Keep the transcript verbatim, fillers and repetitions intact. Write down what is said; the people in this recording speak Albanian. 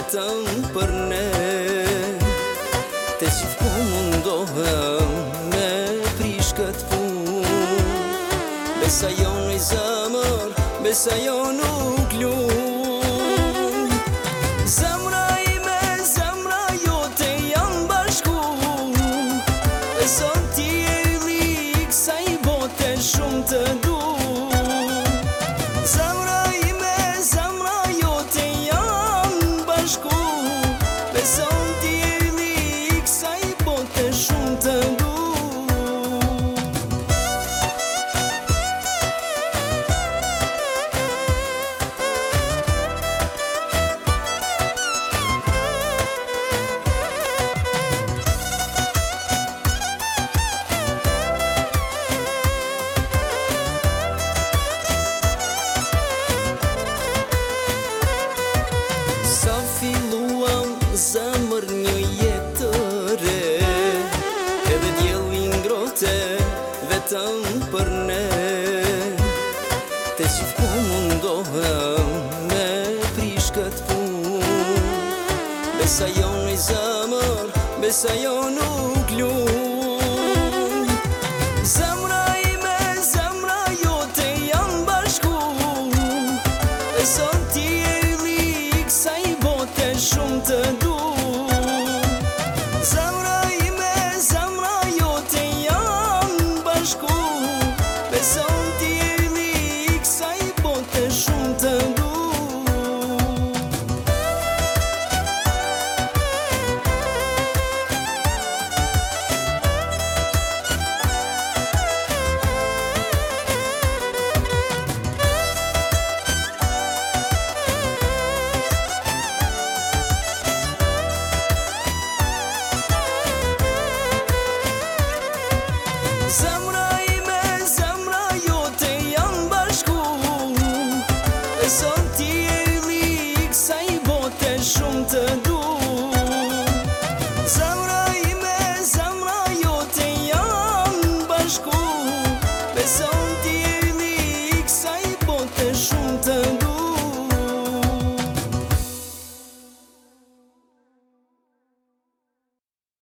vetëm për ne. Te që fku mundohem me prish këtë pun, besa jo në zemër, besa jo nuk lun. Zemra ime, zemra jote janë bashku, e sot ti e lik sa i bote shumë të du. Zemra ime, zemra jote janë bashku, e sot ti e lik sa i bote shumë të du. Zemër një jetë të re, edhe djeli ngrote vetëm për ne. Te që fku mundohem me prish këtë pun, besa jo në zemër, besa jo nuk lun.